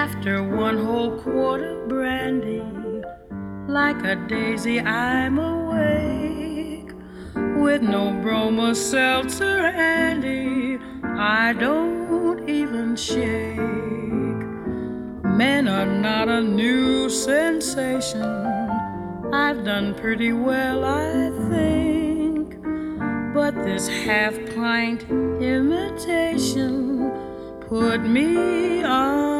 After one whole quart of brandy, like a daisy I'm awake. With no bromo seltzer handy, I don't even shake. Men are not a new sensation. I've done pretty well, I think. But this half-pint imitation put me on